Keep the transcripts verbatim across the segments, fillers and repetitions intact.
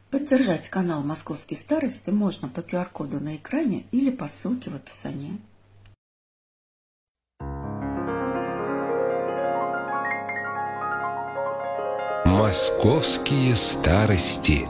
Поддержать канал «Московские старости» можно по ку ар коду на экране или по ссылке в описании. «Московские старости».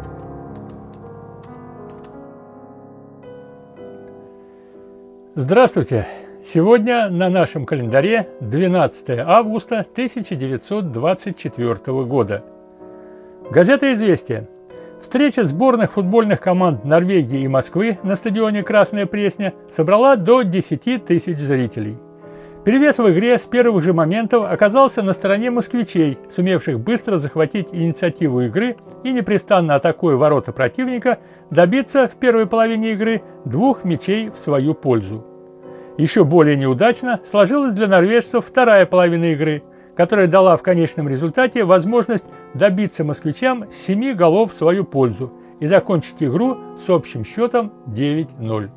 Здравствуйте! Сегодня на нашем календаре двенадцатое августа тысяча девятьсот двадцать четвёртого года. Газета «Известия». Встреча сборных футбольных команд Норвегии и Москвы на стадионе «Красная Пресня» собрала до десяти тысяч зрителей. Перевес в игре с первых же моментов оказался на стороне москвичей, сумевших быстро захватить инициативу игры и, непрестанно атакуя ворота противника, добиться в первой половине игры двух мячей в свою пользу. Еще более неудачно сложилась для норвежцев вторая половина игры, которая дала в конечном результате возможность добиться москвичам семи голов в свою пользу и закончить игру с общим счетом девять ноль.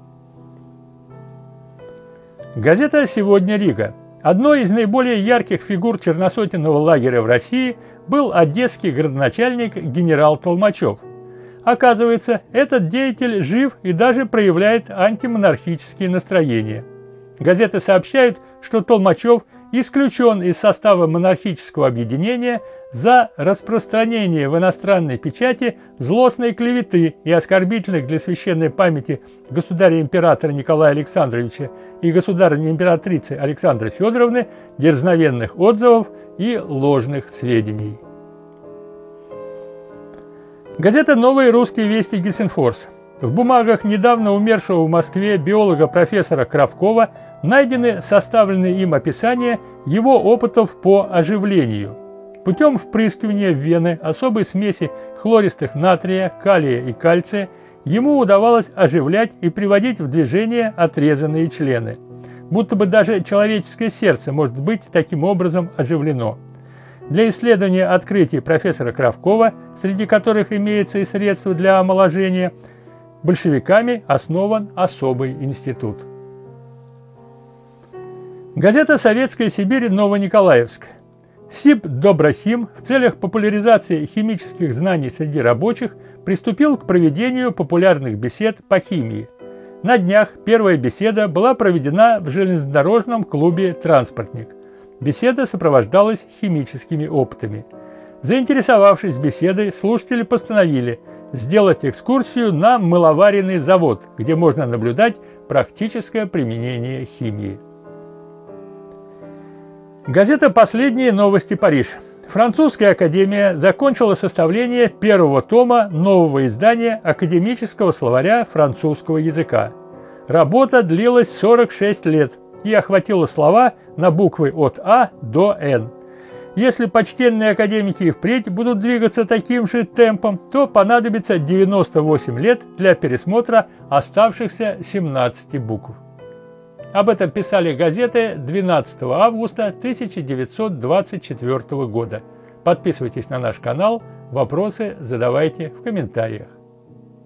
Газета «Сегодня Рига». Одной из наиболее ярких фигур черносотенного лагеря в России был одесский градоначальник генерал Толмачев. Оказывается, этот деятель жив и даже проявляет антимонархические настроения. Газеты сообщают, что Толмачев исключен из состава монархического объединения за распространение в иностранной печати злостной клеветы и оскорбительных для священной памяти государя-императора Николая Александровича и государыни-императрицы Александры Федоровны дерзновенных отзывов и ложных сведений. Газета «Новые русские вести Гельсинфорс». В бумагах недавно умершего в Москве биолога-профессора Кравкова найдены составленные им описания его опытов по оживлению. Путем впрыскивания в вены особой смеси хлористых натрия, калия и кальция ему удавалось оживлять и приводить в движение отрезанные члены. Будто бы даже человеческое сердце может быть таким образом оживлено. Для исследования открытий профессора Кравкова, среди которых имеется и средства для омоложения, большевиками основан особый институт. Газета «Советская Сибирь», Новониколаевск. СИБ «Доброхим» в целях популяризации химических знаний среди рабочих приступил к проведению популярных бесед по химии. На днях первая беседа была проведена в железнодорожном клубе «Транспортник». Беседа сопровождалась химическими опытами. Заинтересовавшись беседой, слушатели постановили сделать экскурсию на мыловаренный завод, где можно наблюдать практическое применение химии. Газета «Последние новости. Париж». Французская академия закончила составление первого тома нового издания академического словаря французского языка. Работа длилась сорок шесть лет и охватила слова на буквы от А до Н. Если почтенные академики и впредь будут двигаться таким же темпом, то понадобится девяносто восемь лет для пересмотра оставшихся семнадцати букв. Об этом писали газеты двенадцатого августа тысяча девятьсот двадцать четвёртого года. Подписывайтесь на наш канал, вопросы задавайте в комментариях.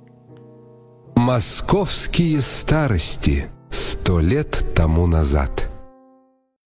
«Московские старости» сто лет тому назад.